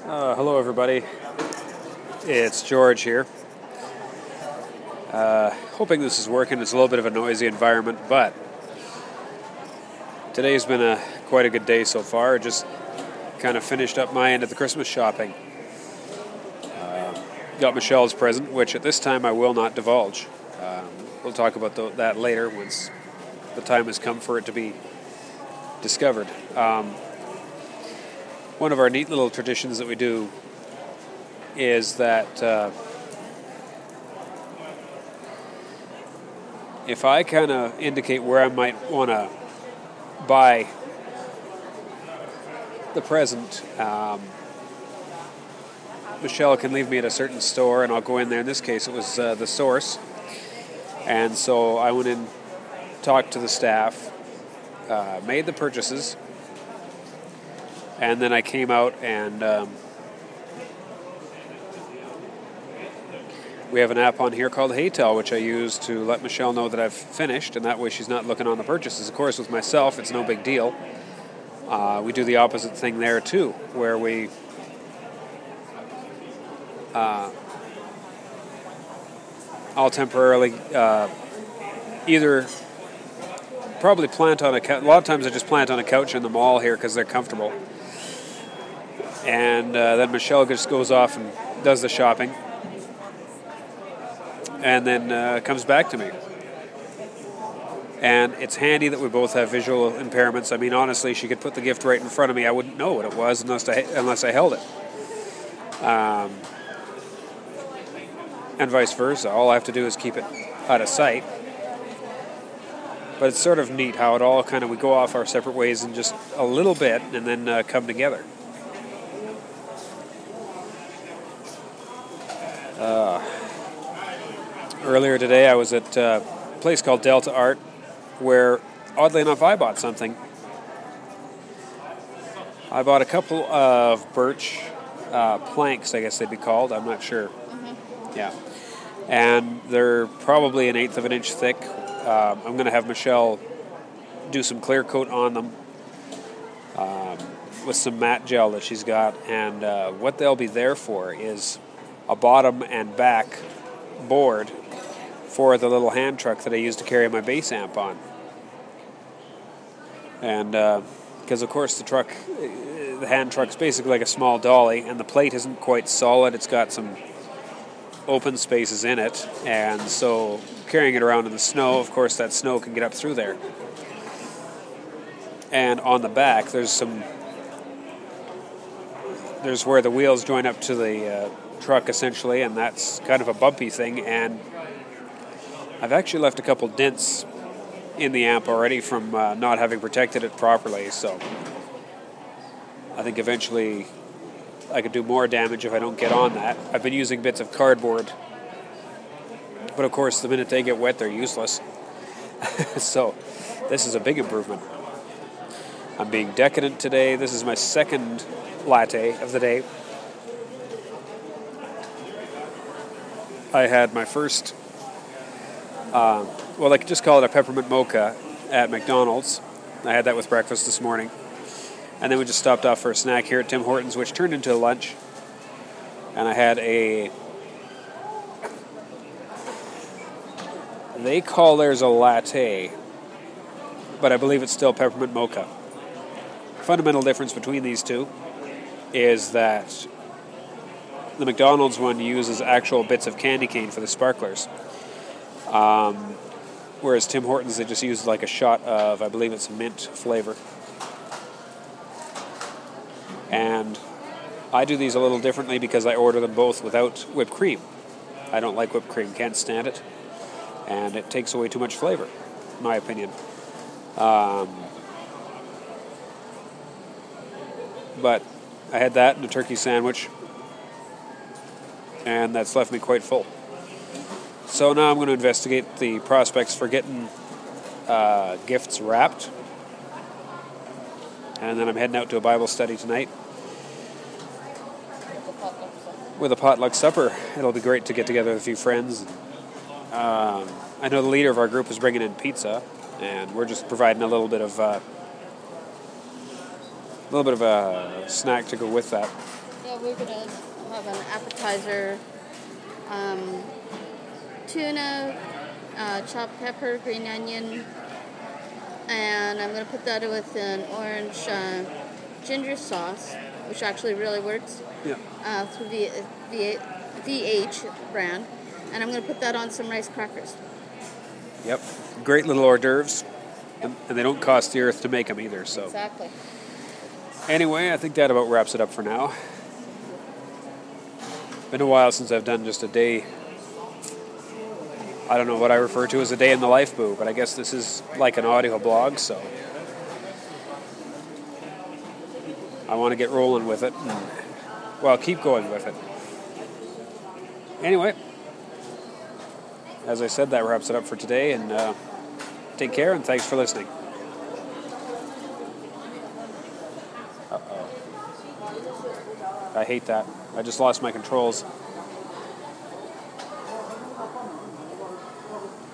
Hello, everybody. It's George here. Hoping this is working. It's a little bit of a noisy environment, but today's been quite a good day so far. Just kind of finished up my end of the Christmas shopping. Got Michelle's present, which at this time I will not divulge. We'll talk about that later once the time has come for it to be discovered. One of our neat little traditions that we do is that if I kind of indicate where I might want to buy the present, Michelle can leave me at a certain store and I'll go in there. In this case, it was The Source. And so I went in, talked to the staff, made the purchases, and then I came out and we have an app on here called HeyTell, which I use to let Michelle know that I've finished, and that way she's not looking on the purchases. Of course, with myself, it's no big deal. We do the opposite thing there, too, where we I'll temporarily either probably plant on a couch. A lot of times I just plant on a couch in the mall here because they're comfortable. And then Michelle just goes off and does the shopping. And then comes back to me. And it's handy that we both have visual impairments. I mean, honestly, she could put the gift right in front of me. I wouldn't know what it was unless I held it. And vice versa. All I have to do is keep it out of sight. But it's sort of neat how it all we go off our separate ways in just a little bit and then come together. Earlier today I was at a place called Delta Art where, oddly enough, I bought something. I bought a couple of birch planks, I guess they'd be called. I'm not sure. Mm-hmm. Yeah. And they're probably 1/8 of an inch thick. I'm going to have Michelle do some clear coat on them with some matte gel that she's got. And what they'll be there for is a bottom and back board for the little hand truck that I use to carry my bass amp on. And because, of course, the hand truck's basically like a small dolly, and the plate isn't quite solid. It's got some open spaces in it, and so carrying it around in the snow, of course, that snow can get up through there. And on the back, there's where the wheels join up to the truck, essentially, and that's kind of a bumpy thing, and I've actually left a couple dents in the amp already from not having protected it properly, so I think eventually I could do more damage if I don't get on that. I've been using bits of cardboard, but of course the minute they get wet they're useless. So this is a big improvement. I'm being decadent today. This is my second latte of the day. I had my first, I could just call it a peppermint mocha at McDonald's. I had that with breakfast this morning. And then we just stopped off for a snack here at Tim Hortons, which turned into a lunch. And I had they call theirs a latte, but I believe it's still peppermint mocha. Fundamental difference between these two is that the McDonald's one uses actual bits of candy cane for the sparklers. Whereas Tim Hortons, they just use like a shot of, I believe it's mint flavor. And I do these a little differently because I order them both without whipped cream. I don't like whipped cream, can't stand it. And it takes away too much flavor, in my opinion. But I had that and a turkey sandwich, and that's left me quite full. So now I'm going to investigate the prospects for getting gifts wrapped. And then I'm heading out to a Bible study tonight with a potluck supper. It'll be great to get together with a few friends. I know the leader of our group is bringing in pizza, and we're just providing a little bit of a snack to go with that. Yeah, we're going to have an appetizer, tuna, chopped pepper, green onion, and I'm going to put that with an orange ginger sauce, which actually really works through VH brand. And I'm going to put that on some rice crackers. Yep. Great little hors d'oeuvres. And they don't cost the earth to make them either. So Exactly. anyway, I think that about wraps it up for now. Been a while since I've done just a day. I don't know what I refer to as a day in the life, Boo, but I guess this is like an audio blog, so I want to get rolling with it. Well, keep going with it. Anyway, as I said, that wraps it up for today, and take care, and thanks for listening. Uh-oh. I hate that. I just lost my controls.